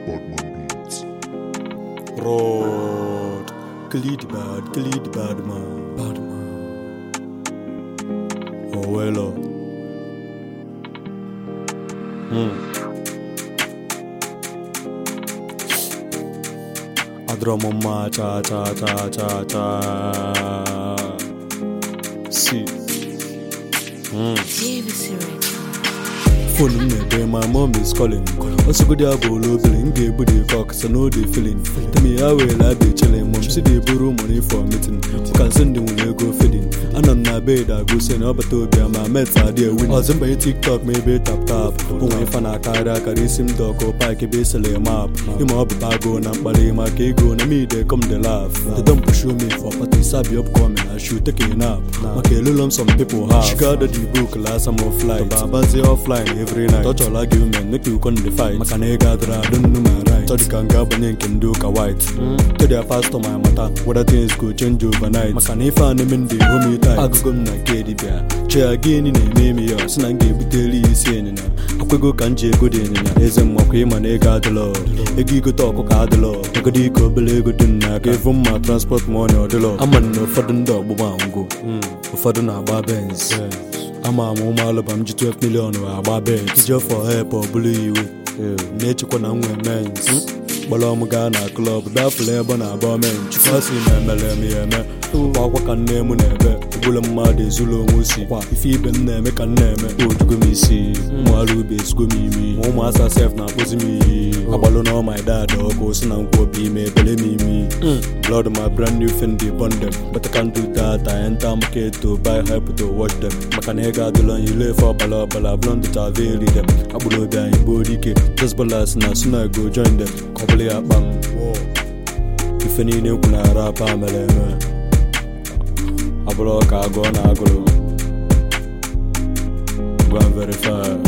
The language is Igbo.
Badman Beats. Rod, Khalid bad man. Oh well. Adromoma cha. See. Phone me, my mom is calling. Also good abo lobbying, give booty cock, so no they feeling. Tell me how will I be chilling? Mom see they borrow money for meeting. You can send them when you go feeding. And on my bed I go send up to be my mates are there with. Or by TikTok maybe tap. When I find a car, I carry sim dog or pike a base map. You mob bago na bali my kego na me they come the laugh. They don't pursue me for party sabi upcoming. I should take a nap. Okay, lulum some people have. She got the book last some of flight. Babazi offline every night. Touch all argument, make you come the fight. Makanega dra, don't know my right. So the kanga banyan can do ka white. To their pastor my matter. What I think is good change overnight. Makanifa and men the homie type. I go na kedi bear. Che again in a name yo. Sinange buteli is saying na. Akwego kanje good in na. Ezem wakwe manega the law. Egi go talk ka the law. Agadi ko bele go dun na. Give him my transport money or the law. I'm an fadun dog bubango. Fadun aba Benz. I'm a Alabama 12 million or about bed. Just for help or bully you. Nature can men's. Balomagana club, that flavor na bomben. Chikasi me. Walk can name nebe. Bulamadi Zulu Musi. If you been there, make a name. Oh, to go me see. Malubi is go me. Almost as if not was me. Abalono my dad or goes and go be me. Believe me. Blood my brand new Fendi bundle. But I can't do that. I enter market to buy help to watch them. Makanega the long you live for bala blonde to vary them. Abulo behind body cake. Just balas na soon I go join them. Kobble up bam. If any new kuna rap amele. Abulo ka go na agolo. Go and verify.